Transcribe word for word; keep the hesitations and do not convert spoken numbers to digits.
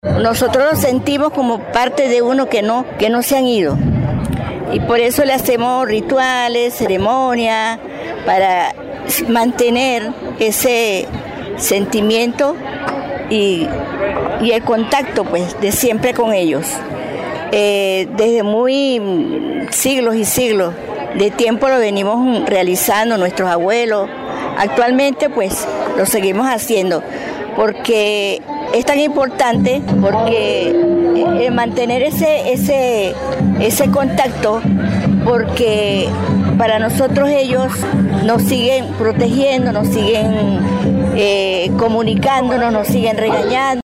Nosotros los sentimos como parte de uno que no, que no se han ido. Y por eso le hacemos rituales, ceremonias, para mantener ese sentimiento y, y el contacto pues de siempre con ellos. Eh, desde muy siglos y siglos de tiempo lo venimos realizando nuestros abuelos. Actualmente pues lo seguimos haciendo porque es tan importante, porque eh, mantener ese, ese, ese contacto, porque para nosotros ellos nos siguen protegiendo, nos siguen eh, comunicándonos, nos siguen regañando.